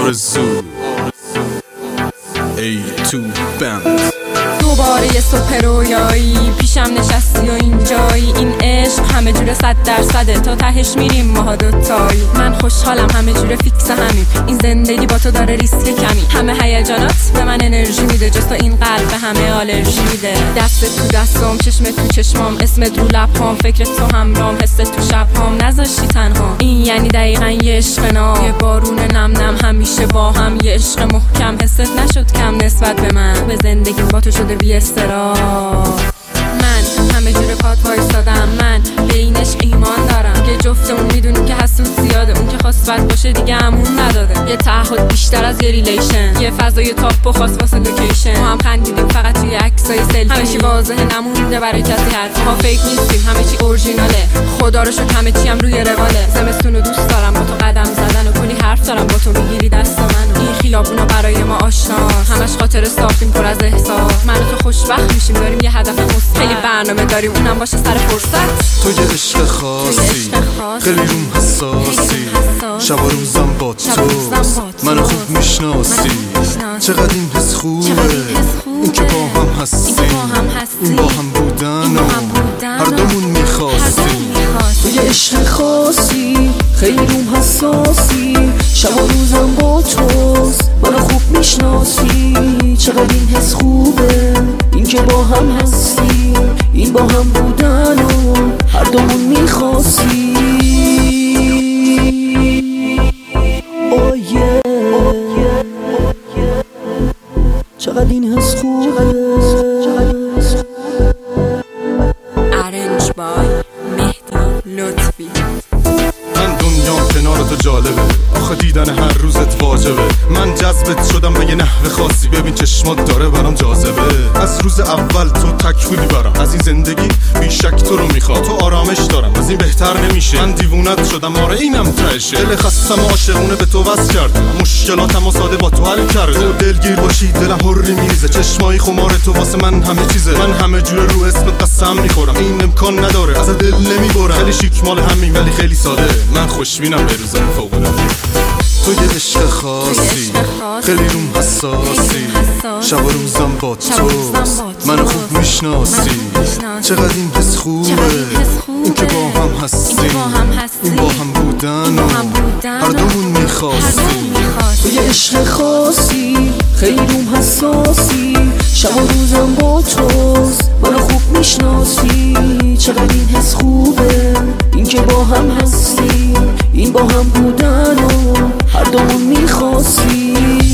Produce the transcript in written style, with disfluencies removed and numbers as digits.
آرزو A2 بند. دوباره یه صبح رویایی پیشم نشستی و اینجایی، این عشق همه جوره 100% تا تهش میریم ماها دوتایی. من خوشحالم همه جوره فیکس همیم، این زندگی با تو داره ریسک کمی. همه هیجانات به من انرژی میده، جز تو این قلب به همه آلرژی میده. دست تو دستم، چشم تو چشمام، اسمت رو لبام، فکرت تو همرام، حست تو شبام، نذاشتی تنها. این یعنی دقیقاً یه عشق ناب، یه بارون نم نم همیشه با هم، یه عشق محکم. حست نشد کم نسبت به من، به زندگی با تو شده بی استراب. من همه جوره پات وایسادم، من به این عشق ایمان دارم که جفتمون میدونیم که حسود زیاده، اون که خواست بد باشه دیگه همون نداده. یه تعهد بیشتر از یه ریلیشن، یه فضای تاپ و خاص واسه لوکیشن. ما هم خندیدیم فقط توی عکسای سلفی، همه چی واضحه نمونده برای کسی حرف. ما فیک نیستیم، همه چی اورجیناله، خدا رو شکر همه چی هم روی رواله. زمستونو دوست دارم با تو قدم زدن و کلی حرف دارم با تو میگیری دست منو. این خیابونا برای ما آشنا، همش خاطر صافیم پر از احساس. من و تو خوشبخت میشیم، داریم یه هدف مثبت، خیلی برنامه داریم اونم باشه سر فرصت. تو یه عشق خاصی، خیلی روم حساسی، شب و روزم با تو، منو خوب میشناسی. چقدر این حس خوبه، اون که با هم هستیم، اون با هم بودن و هر دومون میخواستیم. تو یه عشق خاصی، خیلی روم حساسی، شب و روزم با توست، منو خوب میشناسی. چقدر این حس خوبه، این که با هم هستیم، این با هم بودن و هر دومون میخواستی. چقدر این حس خوبه. ارنج بای مهدی لطفی. من دنیام کنار تو جالبه، آخه دیدن هر روزت واجبه. من جذبت شدم به یه نحو خاصی، ببین چشمات داره برام جاذبه. از روز اول تو تک بودی برام، از این زندگی بیشک تو رو میخوام. تو آرامش دارم، از این بهتر نمیشه. من دیوونت شدم، آره اینم تهشه. دل خستم و عاشقونه به تو وصل کردم، مشکلاتم و ساده با تو حل کردم. تو دلگیر باشی دلم هری میریزه، چشمای خمار تو واسه من همه چیزه. من همه جوره رو اسمت قسم میخورم، این امکان نداره از دل نمیبرم. خیلی شیک مال همین ولی خیلی ساده، من خوشبینم به روزم فوق‌العاده. تو یه عشق خاصی، خیلی روم حساسی، شب و روزم با تو، منو خوب میشناسی. چقدر این حس خوبه، اون که با هم هستیم، اون با هم بودن و هر دومون میخواستیم. تو یه عشق خاصی، خیلی روم حساسی، شب و روزم با توست، منو خوب میشناسی. چقدر این حس خوبه، این که با هم هستیم، این با هم بودن و هر دومون میخواستی.